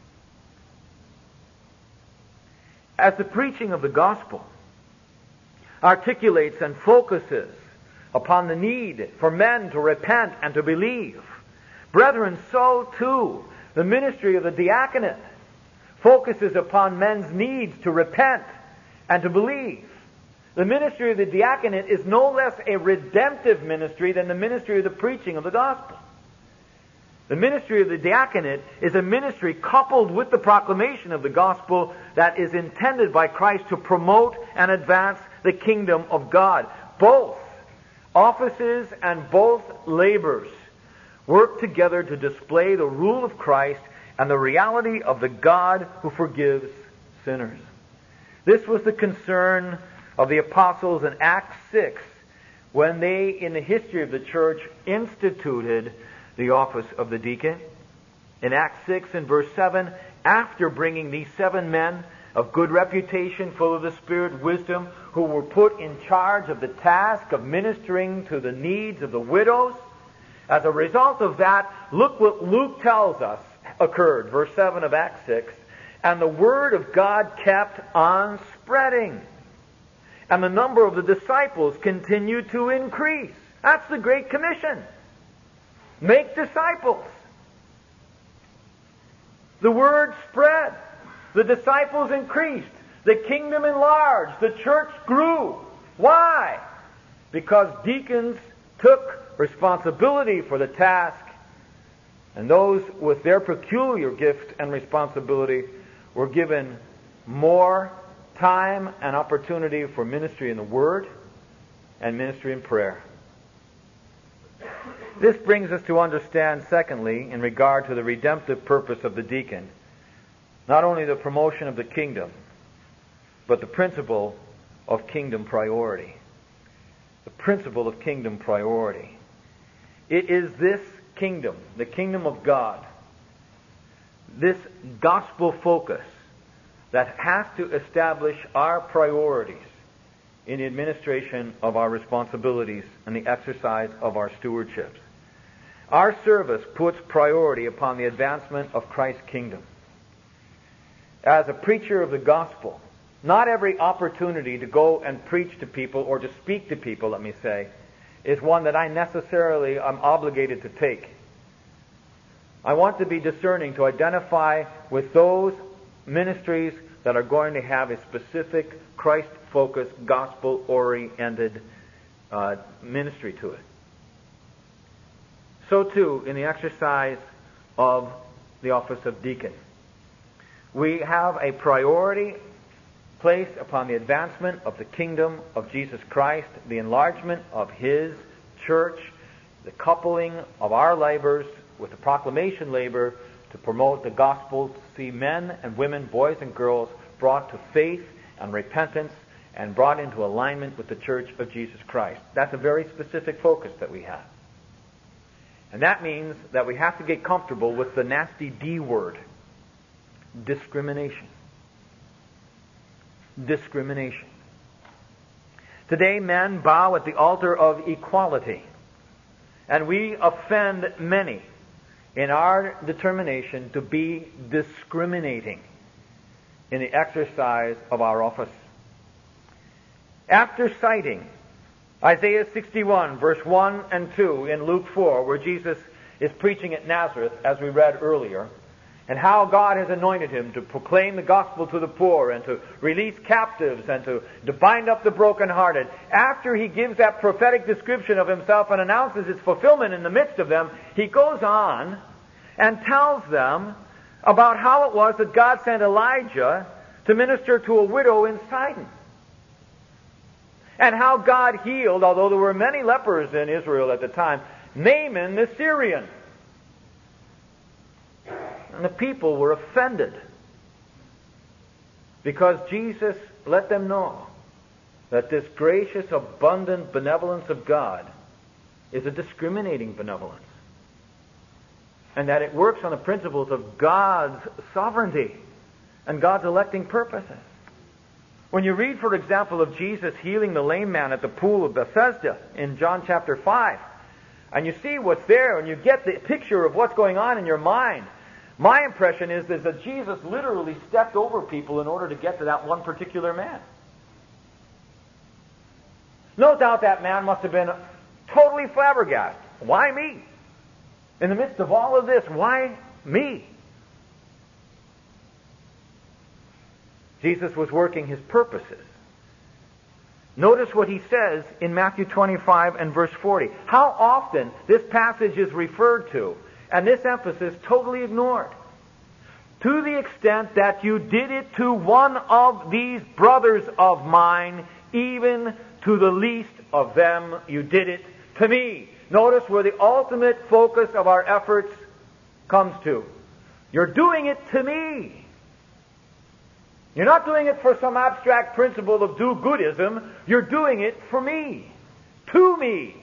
As the preaching of the gospel articulates and focuses upon the need for men to repent and to believe, brethren, so too the ministry of the diaconate focuses upon men's needs to repent and to believe. The ministry of the diaconate is no less a redemptive ministry than the ministry of the preaching of the gospel. The ministry of the diaconate is a ministry coupled with the proclamation of the gospel that is intended by Christ to promote and advance the kingdom of God. Both offices and both labors work together to display the rule of Christ and the reality of the God who forgives sinners. This was the concern of the apostles in Acts 6 when they, in the history of the church, instituted the office of the deacon. In Acts 6 and verse 7, after bringing these 7 men of good reputation, full of the Spirit, wisdom, who were put in charge of the task of ministering to the needs of the widows, as a result of that, look what Luke tells us occurred, verse 7 of Acts 6, and the word of God kept on spreading, and the number of the disciples continued to increase. That's the Great Commission. Make disciples. The word spread. The disciples increased. The kingdom enlarged. The church grew. Why? Because deacons took responsibility for the task, and those with their peculiar gift and responsibility were given more time and opportunity for ministry in the Word, and ministry and prayer. This brings us to understand, secondly, in regard to the redemptive purpose of the deacon, not only the promotion of the kingdom, but the principle of kingdom priority. The principle of kingdom priority. It is this kingdom, the kingdom of God, this gospel focus that has to establish our priorities in the administration of our responsibilities and the exercise of our stewardships. Our service puts priority upon the advancement of Christ's kingdom. As a preacher of the gospel, not every opportunity to go and preach to people or to speak to people, let me say, is one that I necessarily am obligated to take. I want to be discerning to identify with those ministries that are going to have a specific Christ-focused, gospel-oriented ministry to it. So too, in the exercise of the office of deacon, we have a priority placed upon the advancement of the kingdom of Jesus Christ, the enlargement of His church, the coupling of our labors with the proclamation labor to promote the gospel, to see men and women, boys and girls brought to faith and repentance and brought into alignment with the church of Jesus Christ. That's a very specific focus that we have. And that means that we have to get comfortable with the nasty D word, discrimination. Discrimination. Today men bow at the altar of equality, and we offend many in our determination to be discriminating in the exercise of our office. After citing Isaiah 61, verse 1 and 2 in Luke 4, where Jesus is preaching at Nazareth, as we read earlier, and how God has anointed him to proclaim the gospel to the poor and to release captives and to bind up the brokenhearted. After he gives that prophetic description of himself and announces its fulfillment in the midst of them, he goes on and tells them about how it was that God sent Elijah to minister to a widow in Sidon. And how God healed, although there were many lepers in Israel at the time, Naaman the Syrian. And the people were offended because Jesus let them know that this gracious, abundant benevolence of God is a discriminating benevolence, and that it works on the principles of God's sovereignty and God's electing purposes. When you read, for example, of Jesus healing the lame man at the pool of Bethesda in John chapter 5, and you see what's there, and you get the picture of what's going on in your mind, my impression is that Jesus literally stepped over people in order to get to that one particular man. No doubt that man must have been totally flabbergasted. Why me? In the midst of all of this, why me? Jesus was working His purposes. Notice what He says in Matthew 25 and verse 40. How often this passage is referred to, and this emphasis totally ignored. To the extent that you did it to one of these brothers of mine, even to the least of them, you did it to me. Notice where the ultimate focus of our efforts comes to. You're doing it to me. You're not doing it for some abstract principle of do-goodism. You're doing it for me. To me.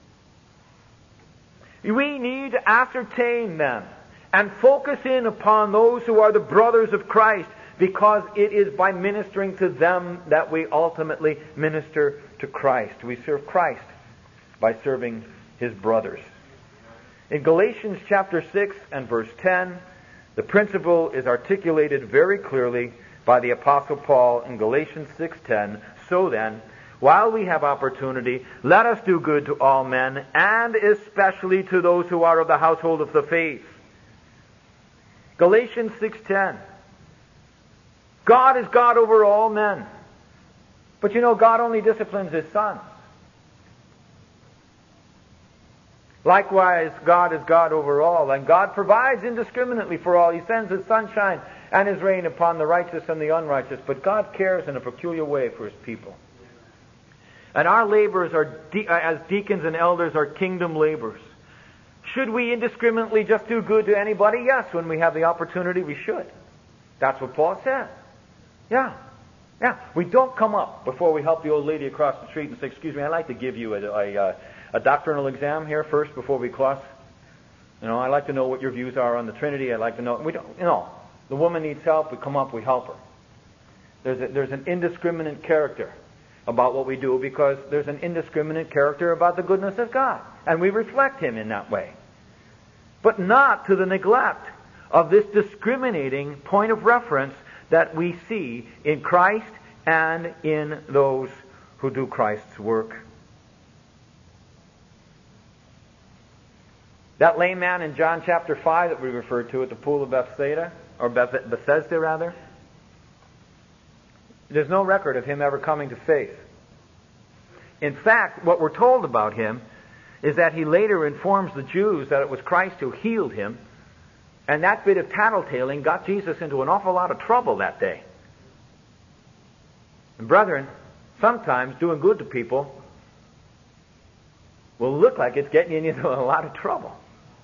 We need to ascertain them and focus in upon those who are the brothers of Christ, because it is by ministering to them that we ultimately minister to Christ. We serve Christ by serving His brothers. In Galatians chapter 6 and verse 10, the principle is articulated very clearly by the Apostle Paul in Galatians 6:10. So then, while we have opportunity, let us do good to all men, and especially to those who are of the household of the faith. Galatians 6:10. God is God over all men. But you know, God only disciplines His sons. Likewise, God is God over all, and God provides indiscriminately for all. He sends His sunshine and His rain upon the righteous and the unrighteous, but God cares in a peculiar way for His people. And our labors are as deacons and elders are kingdom labors. Should we indiscriminately just do good to anybody? Yes, when we have the opportunity, we should. That's what Paul said. Yeah. We don't come up before we help the old lady across the street and say, excuse me, I'd like to give you a doctrinal exam here first before we cross. I'd like to know what your views are on the Trinity. I'd like to know. We don't. The woman needs help. We come up. We help her. There's an indiscriminate character about what we do because there's an indiscriminate character about the goodness of God, and we reflect Him in that way. But not to the neglect of this discriminating point of reference that we see in Christ and in those who do Christ's work. That lame man in John chapter 5 that we referred to at the pool of Bethesda, there's no record of him ever coming to faith. In fact, what we're told about him is that he later informs the Jews that it was Christ who healed him, and that bit of tattletaling got Jesus into an awful lot of trouble that day. And brethren, sometimes doing good to people will look like it's getting you into a lot of trouble.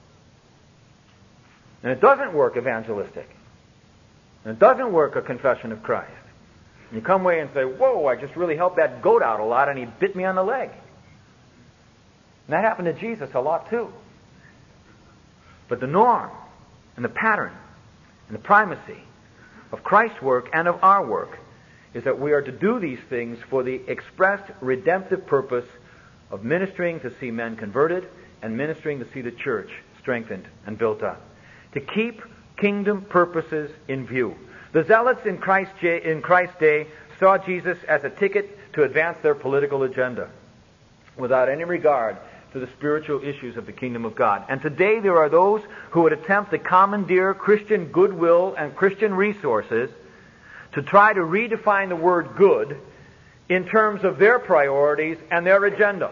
And it doesn't work evangelistic. And it doesn't work a confession of Christ. And you come away and say, whoa, I just really helped that goat out a lot and he bit me on the leg. And that happened to Jesus a lot too. But the norm and the pattern and the primacy of Christ's work and of our work is that we are to do these things for the expressed redemptive purpose of ministering to see men converted and ministering to see the church strengthened and built up. To keep kingdom purposes in view. The zealots in Christ's day saw Jesus as a ticket to advance their political agenda without any regard to the spiritual issues of the kingdom of God. And today there are those who would attempt to commandeer Christian goodwill and Christian resources to try to redefine the word good in terms of their priorities and their agenda.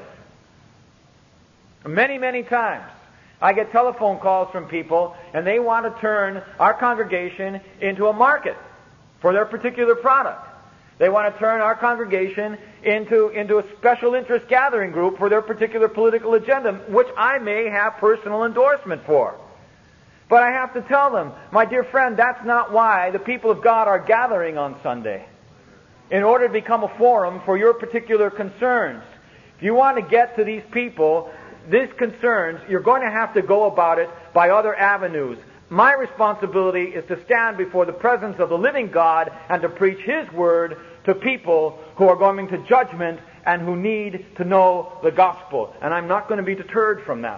Many, many times I get telephone calls from people and they want to turn our congregation into a market for their particular product. They want to turn our congregation into a special interest gathering group for their particular political agenda, which I may have personal endorsement for. But I have to tell them, my dear friend, that's not why the people of God are gathering on Sunday. In order to become a forum for your particular concerns. If you want to get to these people, these concerns, you're going to have to go about it by other avenues. My responsibility is to stand before the presence of the living God and to preach His Word to people who are going to judgment and who need to know the gospel. And I'm not going to be deterred from that.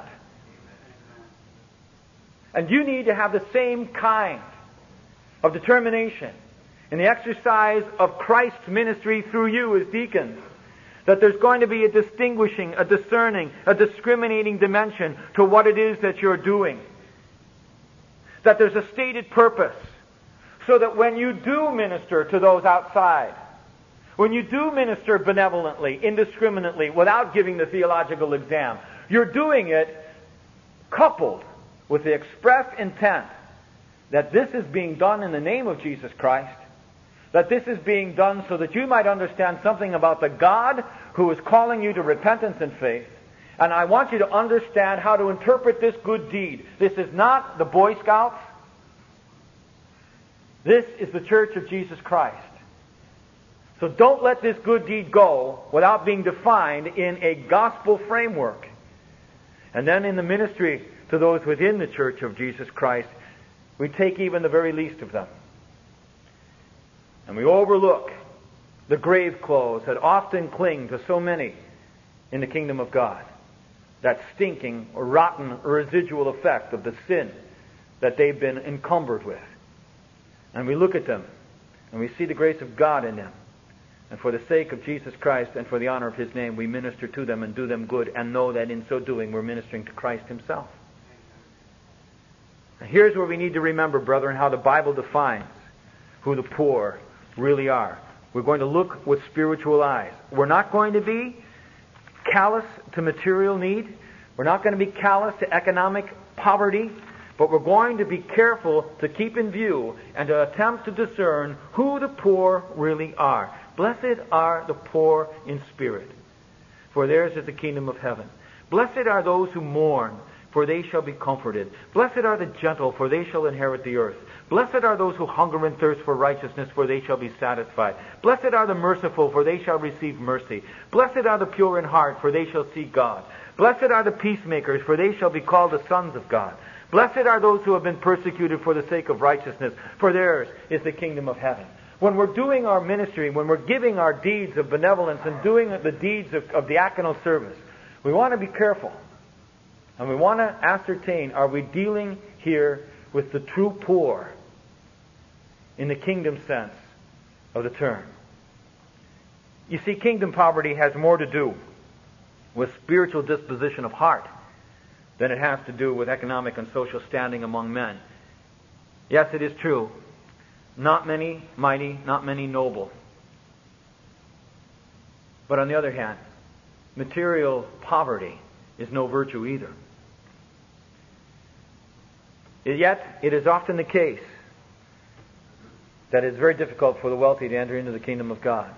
And you need to have the same kind of determination in the exercise of Christ's ministry through you as deacons. That there's going to be a distinguishing, a discerning, a discriminating dimension to what it is that you're doing. That there's a stated purpose. So that when you do minister to those outside, when you do minister benevolently, indiscriminately, without giving the theological exam, you're doing it coupled with the express intent that this is being done in the name of Jesus Christ, that this is being done so that you might understand something about the God who is calling you to repentance and faith. And I want you to understand how to interpret this good deed. This is not the Boy Scouts. This is the Church of Jesus Christ. So don't let this good deed go without being defined in a gospel framework. And then in the ministry to those within the Church of Jesus Christ, we take even the very least of them. And we overlook the grave clothes that often cling to so many in the kingdom of God. That stinking or rotten or residual effect of the sin that they've been encumbered with. And we look at them and we see the grace of God in them. And for the sake of Jesus Christ and for the honor of His name, we minister to them and do them good and know that in so doing we're ministering to Christ Himself. Now here's where we need to remember, brethren, how the Bible defines who the poor really are. We're going to look with spiritual eyes. We're not going to be callous to material need. We're not going to be callous to economic poverty. But we're going to be careful to keep in view and to attempt to discern who the poor really are. Blessed are the poor in spirit, for theirs is the kingdom of heaven. Blessed are those who mourn, for they shall be comforted. Blessed are the gentle, for they shall inherit the earth. Blessed are those who hunger and thirst for righteousness, for they shall be satisfied. Blessed are the merciful, for they shall receive mercy. Blessed are the pure in heart, for they shall see God. Blessed are the peacemakers, for they shall be called the sons of God. Blessed are those who have been persecuted for the sake of righteousness, for theirs is the kingdom of heaven. When we're doing our ministry, when we're giving our deeds of benevolence and doing the deeds of diaconal service, we want to be careful. And we want to ascertain, are we dealing here with the true poor in the kingdom sense of the term? You see, kingdom poverty has more to do with spiritual disposition of heart than it has to do with economic and social standing among men. Yes, it is true. Not many mighty, not many noble. But on the other hand, material poverty is no virtue either. Yet, it is often the case that it's very difficult for the wealthy to enter into the kingdom of God.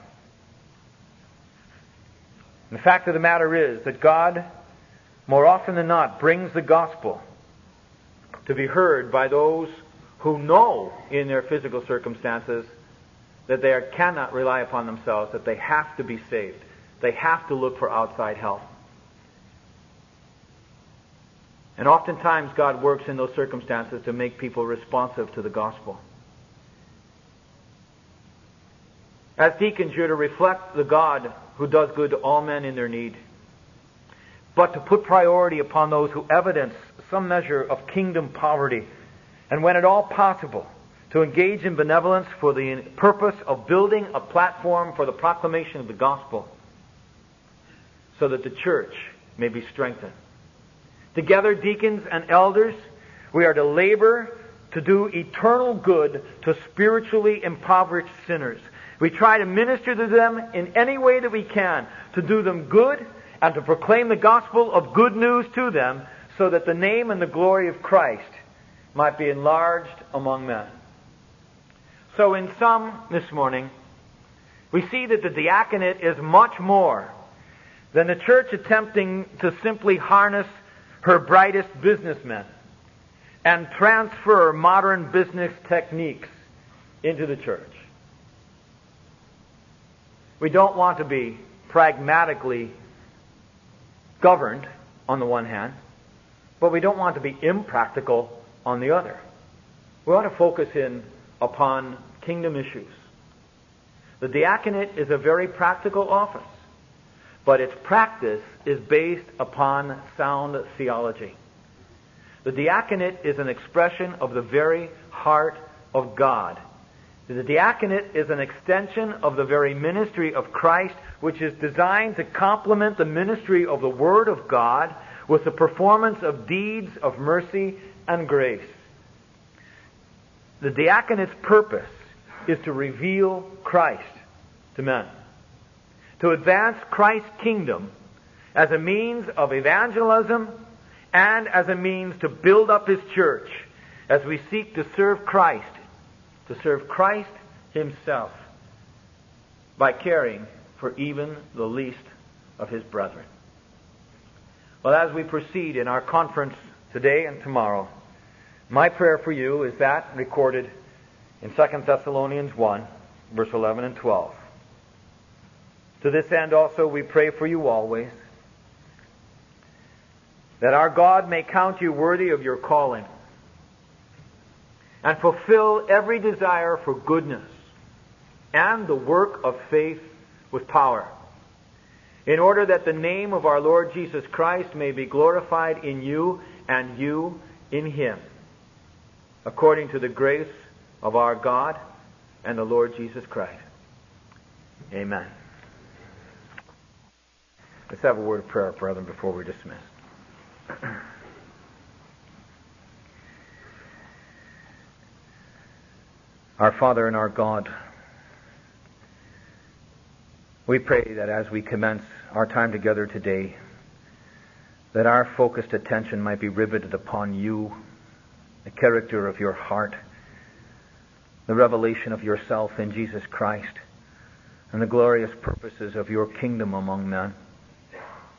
And the fact of the matter is that God, more often than not, brings the gospel to be heard by those who know in their physical circumstances that they cannot rely upon themselves, that they have to be saved. They have to look for outside help. And oftentimes God works in those circumstances to make people responsive to the gospel. As deacons, you're to reflect the God who does good to all men in their need, but to put priority upon those who evidence some measure of kingdom poverty, and when at all possible, to engage in benevolence for the purpose of building a platform for the proclamation of the gospel, so that the church may be strengthened. Together, deacons and elders, we are to labor to do eternal good to spiritually impoverished sinners. We try to minister to them in any way that we can, to do them good and to proclaim the gospel of good news to them, so that the name and the glory of Christ might be enlarged among men. So in sum, this morning, we see that the diaconate is much more than the church attempting to simply harness her brightest businessmen and transfer modern business techniques into the church. We don't want to be pragmatically governed on the one hand, but we don't want to be impractical on the other. We want to focus in upon kingdom issues. The diaconate is a very practical office, but its practice is based upon sound theology. The diaconate is an expression of the very heart of God. The diaconate is an extension of the very ministry of Christ, which is designed to complement the ministry of the Word of God with the performance of deeds of mercy and grace. The diaconate's purpose is to reveal Christ to men, to advance Christ's kingdom as a means of evangelism and as a means to build up His church as we seek to serve Christ Himself by caring for even the least of His brethren. Well, as we proceed in our conference today and tomorrow, my prayer for you is that recorded in 2 Thessalonians 1, verse 11 and 12. To this end also we pray for you always, that our God may count you worthy of your calling, and fulfill every desire for goodness and the work of faith with power, in order that the name of our Lord Jesus Christ may be glorified in you and you in Him, according to the grace of our God and the Lord Jesus Christ. Amen. Let's have a word of prayer, brethren, before we're dismissed. Our Father and our God, we pray that as we commence our time together today, that our focused attention might be riveted upon you, the character of your heart, the revelation of yourself in Jesus Christ, and the glorious purposes of your kingdom among men.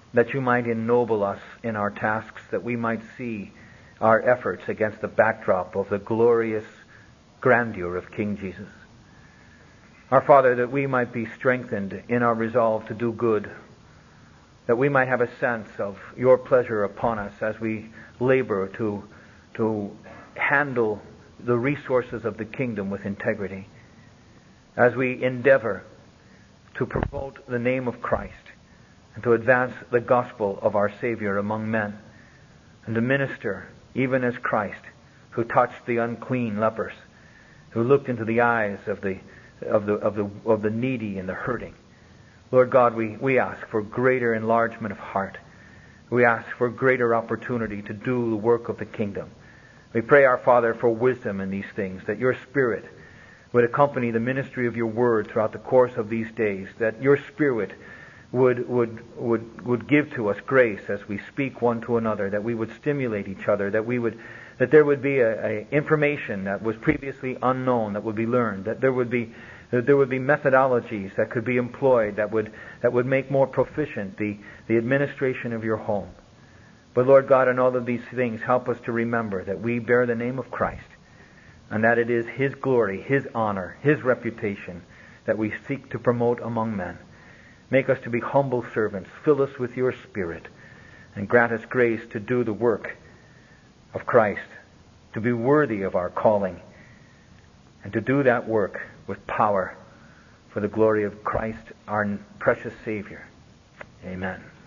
that you might ennoble us in our tasks, that we might see our efforts against the backdrop of the glorious grandeur of King Jesus. Our Father, that we might be strengthened in our resolve to do good, that we might have a sense of your pleasure upon us as we labor to handle the resources of the kingdom with integrity, as we endeavor to promote the name of Christ and to advance the gospel of our Savior among men, and to minister even as Christ, who touched the unclean lepers, who looked into the eyes of the needy and the hurting. Lord God, we ask for greater enlargement of heart. We ask for greater opportunity to do the work of the kingdom. We pray, our Father, for wisdom in these things, that your Spirit would accompany the ministry of your word throughout the course of these days, that your Spirit would give to us grace as we speak one to another, that we would stimulate each other, that there would be a information that was previously unknown that would be learned, that there would be methodologies that could be employed that would make more proficient the administration of your home. But Lord God, in all of these things, help us to remember that we bear the name of Christ, and that it is His glory, His honor, His reputation that we seek to promote among men. Make us to be humble servants. Fill us with your Spirit, and grant us grace to do the work of Christ, to be worthy of our calling, and to do that work with power for the glory of Christ, our precious Savior. Amen.